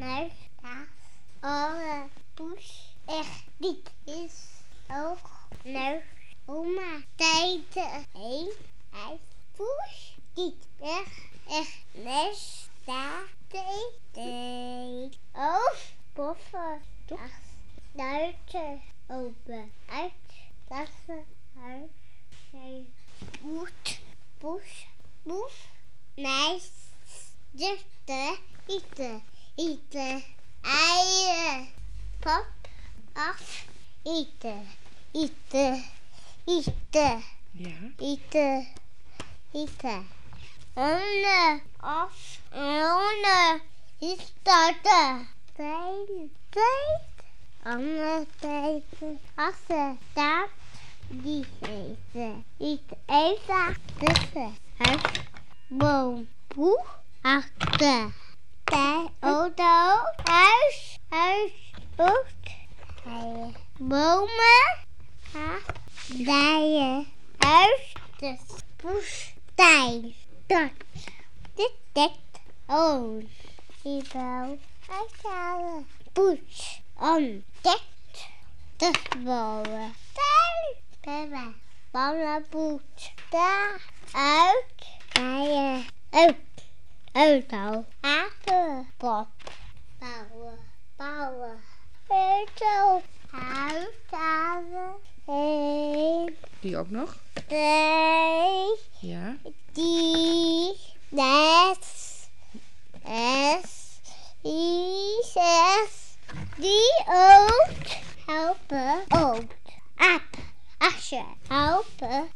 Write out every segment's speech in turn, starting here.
neus, kaas, oren, poes, echt, dit is oog, neus, oma, tijden, heen, ijs, poes, dit, echt, neus, tijden, oog, poffer, tas, duiten, open, uit, tassen, huis, moed, poes, boef, meis, zuchten, eten, eieren, pop, af, eten, honden, af, honden, starten, tijd, andere tijden, assen, taart, die eten, eten, tussen, huis, boom, boe, achter, auto, huis, boot, bomen, dijen, huis, dus, poes, tuin, dat, dit, Ibel, uithalen, poes, ontdekt, tussenbouwen, tuin, ballen, poes, daar, uit, dijen, auto, apen, pop, bouwen, auto, uithalen, heen. Die ook nog? Ja. Die, die oud, helpen, oud, aap, asje, helpen,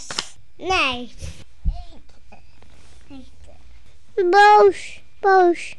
nijs, eten, boos,